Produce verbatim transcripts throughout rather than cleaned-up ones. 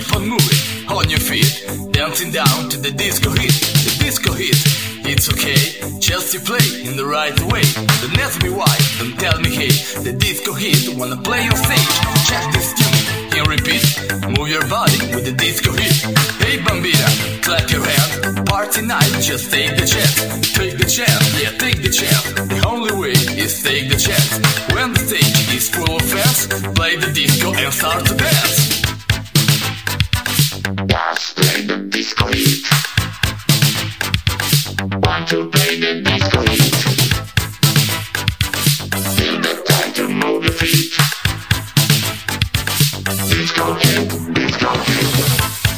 keep on moving on your feet, dancing down to the disco hit. The disco hit, it's okay, just you play in the right way. Don't ask me why, don't tell me hey. The disco hit, wanna play on stage. Check this tune, and repeat. Move your body with the disco hit. Hey bambina, clap your hands. Party night, just take the chance. Take the chance, yeah, take the chance. The only way is take the chance. When the stage is full of fans, play the disco and start to dance. Just play the disco hit. Want to play the disco hit. Feel the time to move your feet. Disco hit, disco hit.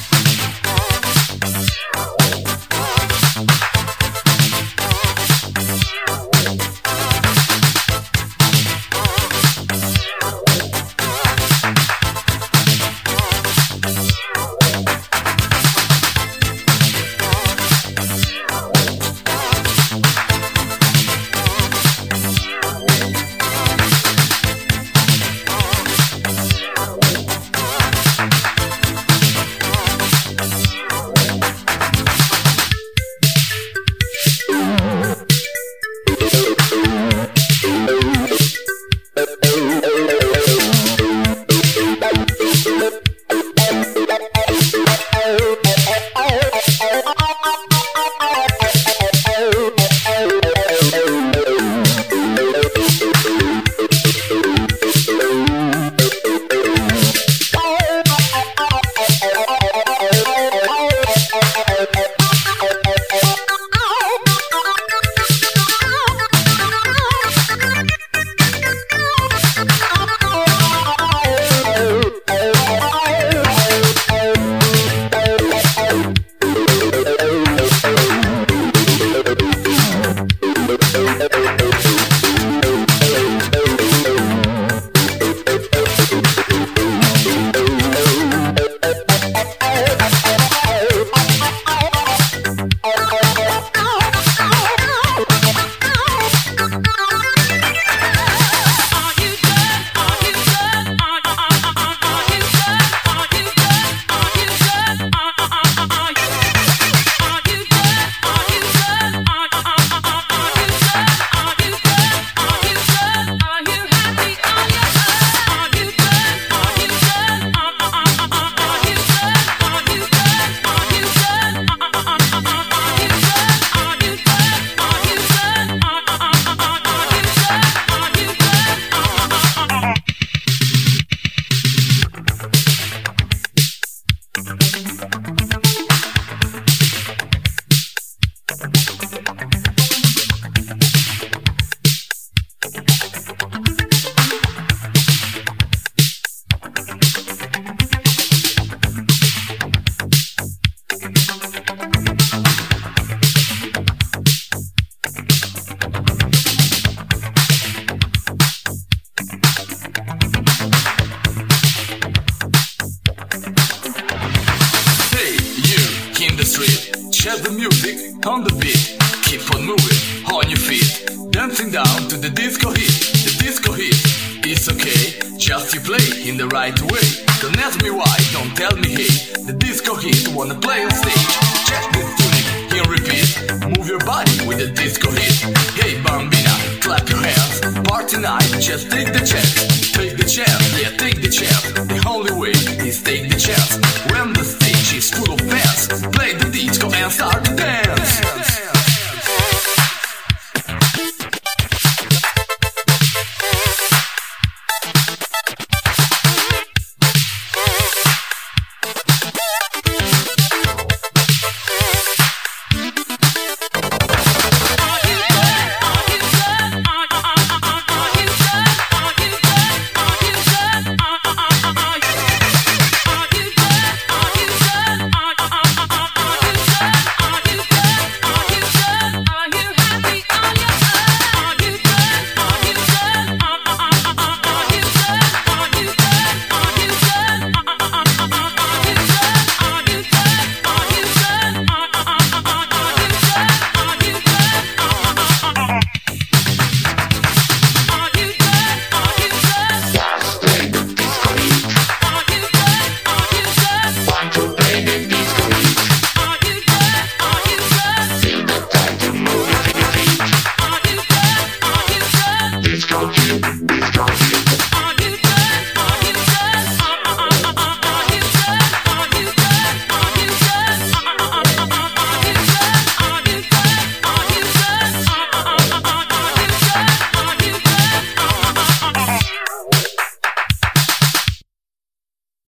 Share the music on the beat. Keep on moving on your feet, dancing down to the disco hit. The disco hit, it's okay, just you play in the right way. Don't ask me why, don't tell me hey. The disco hit, wanna play on stage. Check this tunic, and repeat. Move your body with the disco hit. Hey bambina, clap your hands. Party night, just take the chance. Take the chance, yeah, take the chance. The only way is take the chance. When the stage is full of fans, play the disco and start to dance. Are you disco hit, disco hit.